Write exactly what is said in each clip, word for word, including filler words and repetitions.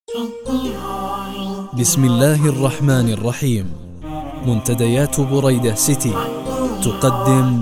بسم الله الرحمن الرحيم. منتديات بريدة سيتي تقدم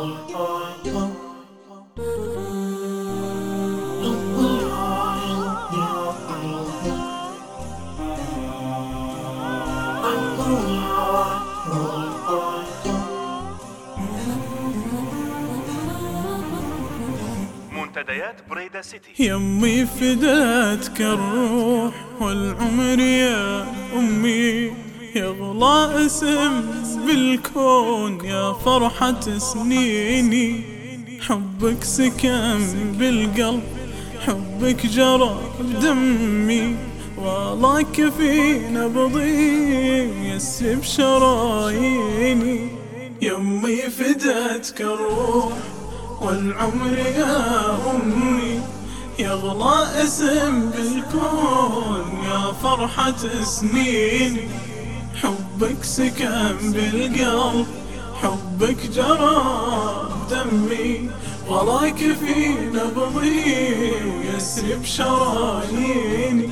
منتديات بريدة سيتي. يمي فداتك الروح والعمر يا أمي، يغلى اسم بالكون يا فرحة سنيني. حبك سكن بالقلب، حبك جرى بدمي، والله كفي نبضي يسري بشراييني. يمي فداتك الروح والعمر يا أمي، يغلى اسم بالكون يا فرحة سنيني. حبك سكن بالقلب، حبك جرى بدمي، وراك في نبضي ويسري بشراييني.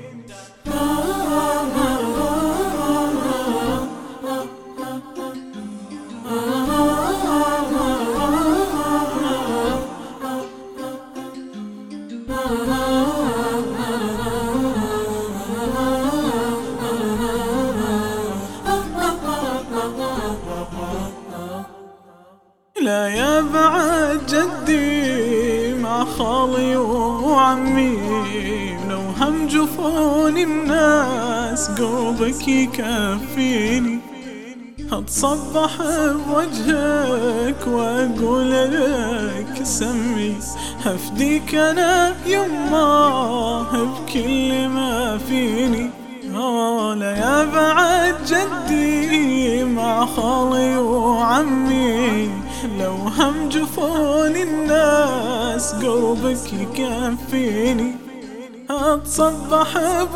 لا يا بعد جدي مع خالي وعمي، لو هم جفون الناس قربك يكفيني. اتصبح بوجهك واقول لك سمي، هفديك انا يماه بكل ما فيني. آه لا يا بعد جدي مع خالي وعمي، لو هم جفون الناس قربك يكفيني. اتصبح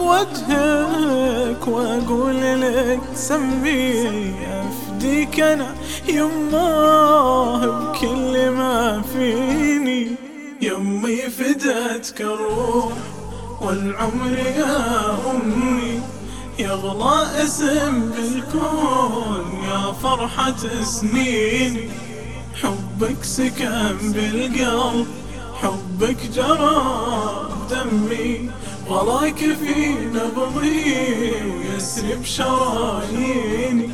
بوجهك واقول لك سمي، افديك انا يماه بكل ما فيني. يمي فداتك الروح والعمر يا أمي، يغلى اسم بالكون يا فرحة سنيني. حبك سكن بالقلب، حبك جرى بدمي، وراك في نبضي ويسري بشراييني.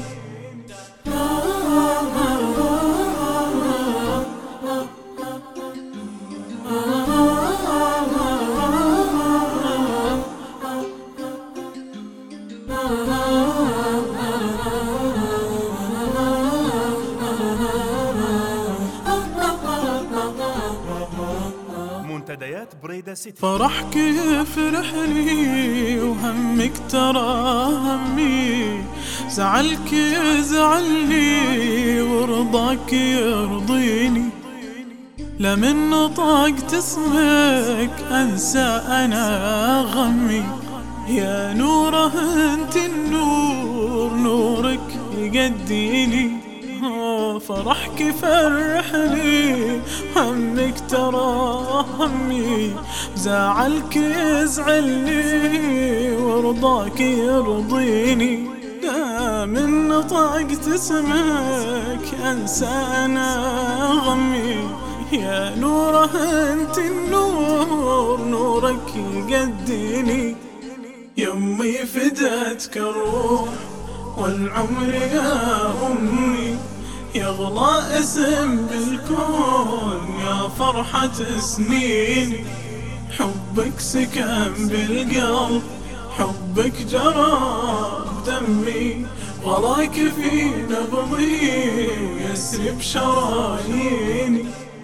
منتديات بريدة سيتي. فرحك يفرح لي وهمك ترى همي، زعلك يزعلني ورضاك يرضيني. لا من نطقت اسمك انسى انا غمي، يا نوره انت النور نورك يقديني. فرحك يفرحني همك ترى همي، زعلك يزعلني ورضاك يرضيني. لا من نطقت اسمك انسى انا غمي، يا نوره انت النور نورك يقديني. يمي فداتك الروح والعمر يا أمي، يغلى اسم بالكون يا فرحة سنيني. حبك سكن بالقلب، حبك جرى بدمي، وراك في نبضي ويسري بشراييني.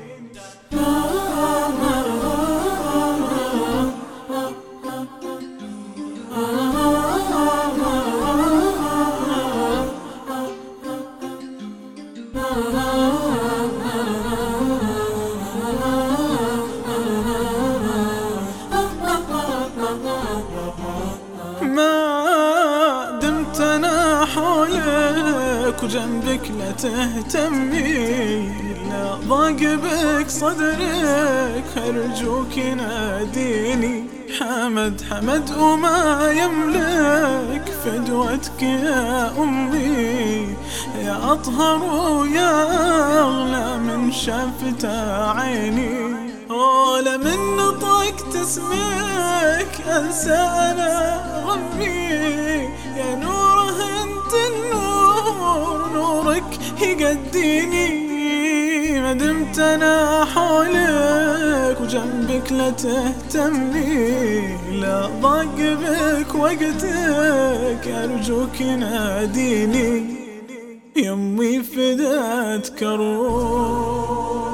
ما دمت انا حولك وجنبك لا تهتمي، لا ضاق بك صدرك أرجوك ناديني. حمد حمد وما يملك فدوتك يا أمي، يا أطهر ويا أغلى من شافتا عيني. ولا من نطقت اسمك أنسى أنا غمي، يا نوره أنت النور، نورك يقديني. ما دمت أنا حولك وجنبك لا تهتمي، لا ضاق بك وقتك أرجوك ناديني، يمي فداتك الروح.